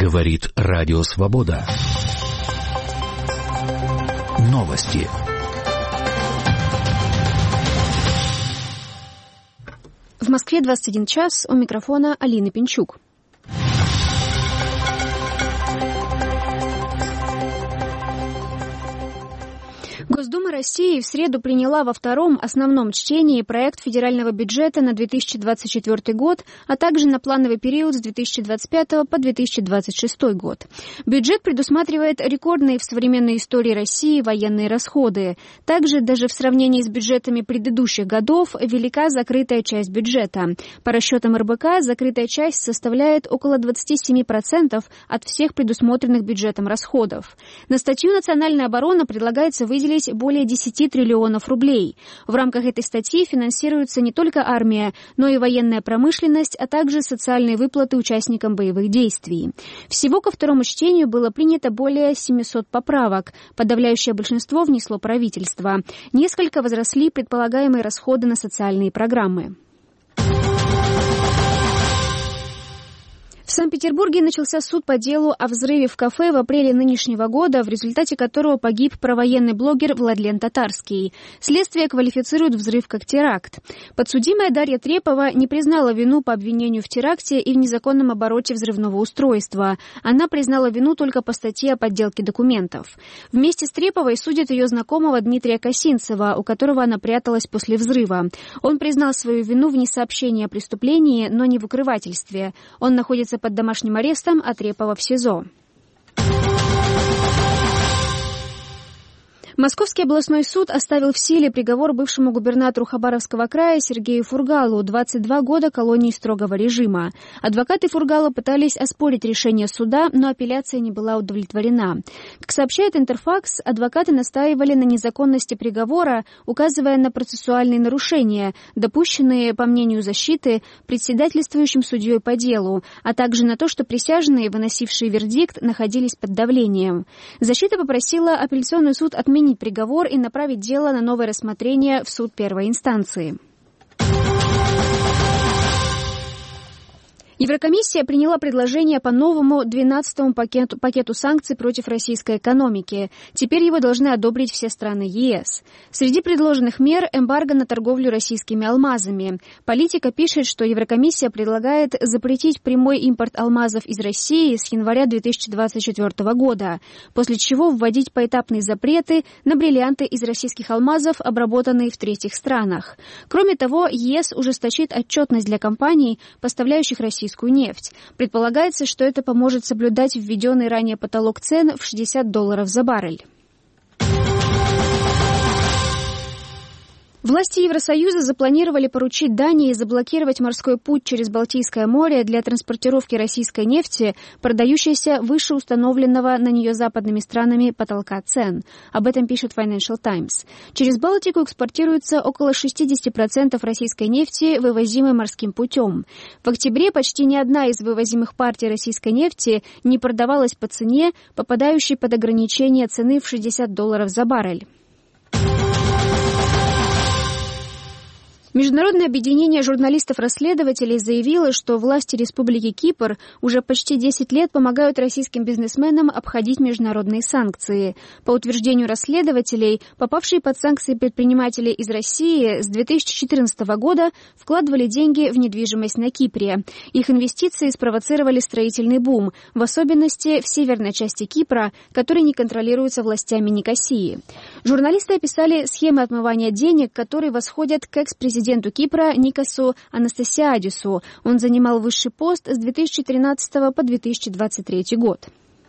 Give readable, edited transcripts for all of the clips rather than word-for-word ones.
Говорит Радио Свобода. Новости. В Москве 21 час, у микрофона Алина Пинчук. Госдума России в среду приняла во втором основном чтении проект федерального бюджета на 2024 год, а также на плановый период с 2025 по 2026 год. Бюджет предусматривает рекордные в современной истории России военные расходы. Также даже в сравнении с бюджетами предыдущих годов велика закрытая часть бюджета. По расчетам РБК, закрытая часть составляет около 27% от всех предусмотренных бюджетом расходов. На статью «Национальная оборона» предлагается выделить более 10 триллионов рублей. В рамках этой статьи финансируется не только армия, но и военная промышленность, а также социальные выплаты участникам боевых действий. Всего ко второму чтению было принято более 700 поправок. Подавляющее большинство внесло правительство. Несколько возросли предполагаемые расходы на социальные программы. В Санкт-Петербурге начался суд по делу о взрыве в кафе в апреле нынешнего года, в результате которого погиб провоенный блогер Владлен Татарский. Следствие квалифицирует взрыв как теракт. Подсудимая Дарья Трепова не признала вину по обвинению в теракте и в незаконном обороте взрывного устройства. Она признала вину только по статье о подделке документов. Вместе с Треповой судят ее знакомого Дмитрия Косинцева, у которого она пряталась после взрыва. Он признал свою вину в несообщении о преступлении, но не в укрывательстве. Он находится под домашним арестом, а Трепова в СИЗО. Московский областной суд оставил в силе приговор бывшему губернатору Хабаровского края Сергею Фургалу 22 года колонии строгого режима. Адвокаты Фургала пытались оспорить решение суда, но апелляция не была удовлетворена. Как сообщает Интерфакс, адвокаты настаивали на незаконности приговора, указывая на процессуальные нарушения, допущенные, по мнению защиты, председательствующим судьей по делу, а также на то, что присяжные, выносившие вердикт, находились под давлением. Защита попросила апелляционный суд отменить приговор и направить дело на новое рассмотрение в суд первой инстанции. Еврокомиссия приняла предложение по новому 12-му пакету санкций против российской экономики. Теперь его должны одобрить все страны ЕС. Среди предложенных мер – эмбарго на торговлю российскими алмазами. Политика пишет, что Еврокомиссия предлагает запретить прямой импорт алмазов из России с января 2024 года, после чего вводить поэтапные запреты на бриллианты из российских алмазов, обработанные в третьих странах. Кроме того, ЕС ужесточит отчетность для компаний, поставляющих российскую нефть. Предполагается, что это поможет соблюдать введенный ранее потолок цен в $60 за баррель. Власти Евросоюза запланировали поручить Дании заблокировать морской путь через Балтийское море для транспортировки российской нефти, продающейся выше установленного на нее западными странами потолка цен. Об этом пишет Financial Times. Через Балтику экспортируется около 60% российской нефти, вывозимой морским путем. В октябре почти ни одна из вывозимых партий российской нефти не продавалась по цене, попадающей под ограничение цены в $60 за баррель. Международное объединение журналистов-расследователей заявило, что власти Республики Кипр уже почти 10 лет помогают российским бизнесменам обходить международные санкции. По утверждению расследователей, попавшие под санкции предприниматели из России с 2014 года вкладывали деньги в недвижимость на Кипре. Их инвестиции спровоцировали строительный бум, в особенности в северной части Кипра, который не контролируется властями Никосии. Журналисты описали схемы отмывания денег, которые восходят к экс-президенту Кипра Никосу Анастасиадису. Он занимал высший пост с 2013 по 2023 год.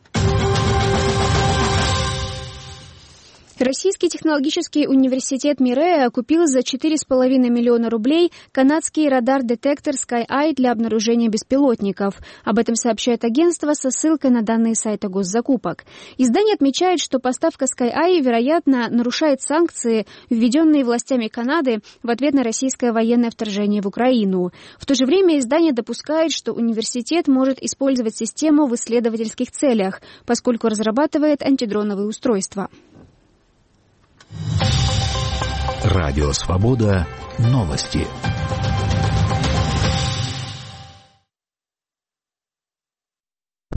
Российский технологический университет Мирея купил за 4,5 миллиона рублей канадский радар-детектор Sky-Eye для обнаружения беспилотников. Об этом сообщает агентство со ссылкой на данные сайта госзакупок. Издание отмечает, что поставка Sky-Eye, вероятно, нарушает санкции, введенные властями Канады в ответ на российское военное вторжение в Украину. В то же время издание допускает, что университет может использовать систему в исследовательских целях, поскольку разрабатывает антидроновые устройства. Радио Свобода. Новости.